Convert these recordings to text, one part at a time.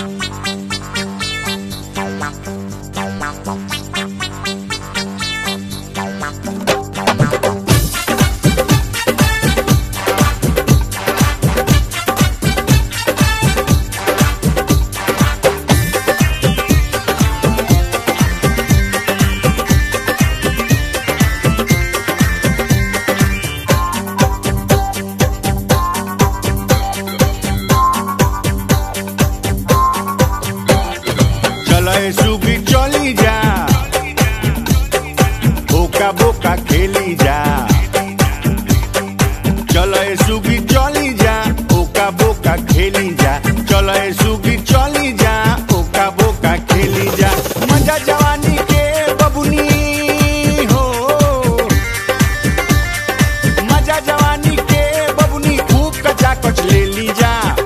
सुगी चली जा, बोका बोका खेली जा। चलो सुगी चली जा, बोका बोका खेली जा। चलो सुगी चली जा, बोका बोका खेली जा। मजा जवानी के बबुनी हो, मजा जवानी के बबुनी खूब कचा कच ले ली जा।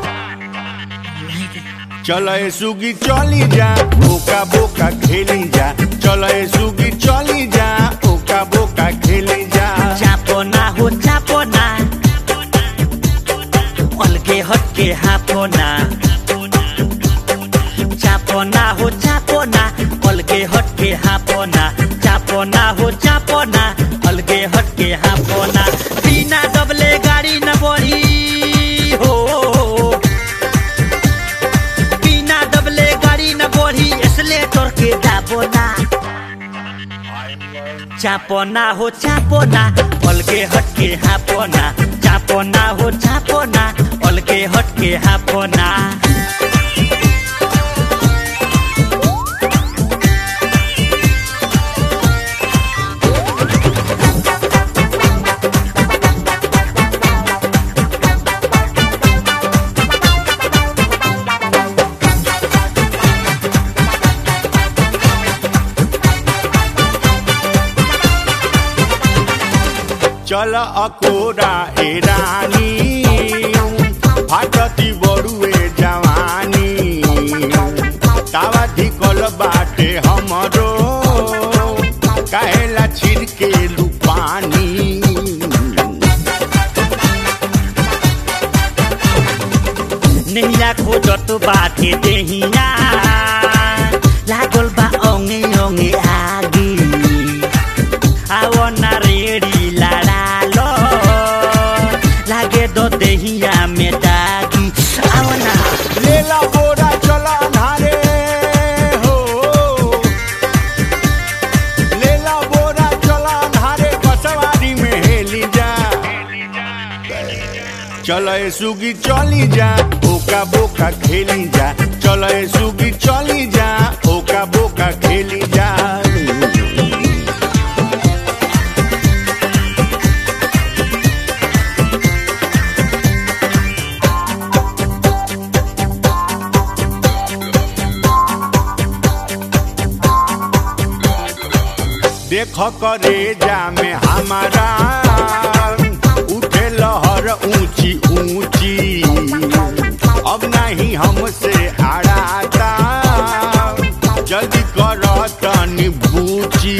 चलो सुगी चली जा, बोका बोका खेली जा। चलो सुगी चली जा, बोका बोका खेली जा। चापो ना हो चापो ना, अलगे हटके हापो ना। चापो ना हो चापो ना, अलगे हटके हापो ना। चापो ना हो चापो ना, अलगे हटके हापो ना। बिना दबले गाड़ी न बढ़ी हो, एस्केलेटर के दाबो ना। चापो ना हो चापो ना, अलगे हटके हापो ना। चापो ना हो चापो ना, अलगे हटके हापो ना। चल अकोरा ए रानी, फाटती बड़ुए जवानी। तावा धिकल बाटे हमरो, काहेला छिड़के लू पानी। नैया खोजत बाटे देहिया, लागल बा ओंगे ओंगे आगी। आओ ना रेडी लाड़ा लो, लागे दो देहिया में दागी। आओ ना लेला बोरा चला नारे हो, लेला बोरा चला नारे। बसवारी में हेली जा, चलो सुगी चली जा, बोका बोका खेली जा। चलो सुगी चली जा, बोका बोका खेली जा। देख करे जा में हमारा उठे लहर ऊंची ऊंची। अब नहीं हमसे आड़ाता, जल्दी करो तनी बूची।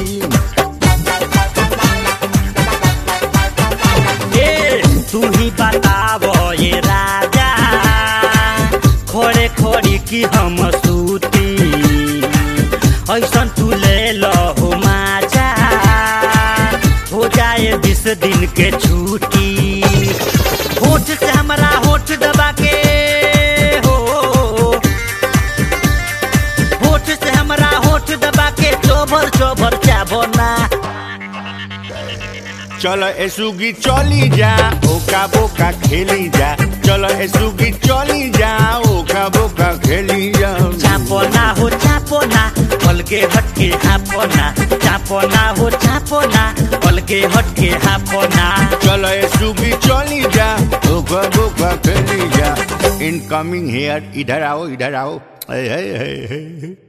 तू ही बतावो ये राजा, खोड़े खोड़ी की हम सूती। ऐसन तू ले लो हो माजा, हो जाए 20 दिन के छुट्टी। होठ से हमारा होठ दबा के हो, होठ से हमारा होठ दबा के चोभर चोभर चाबो ना। चलो सुगी चली जा, बोका बोका खेली जा। चलो सुगी चली जा, बोका बोका खेली जा। चापो ना हो चापो ना, अलगे हटके हापो ना। चापो ना हो चापो ना, अलगे हटके हापो ना। चलो सुगी चली जा, बोका बोका खेली जा। इनकमिंग हेयर, इधर आओ इधर आओ। हे हे हे हे।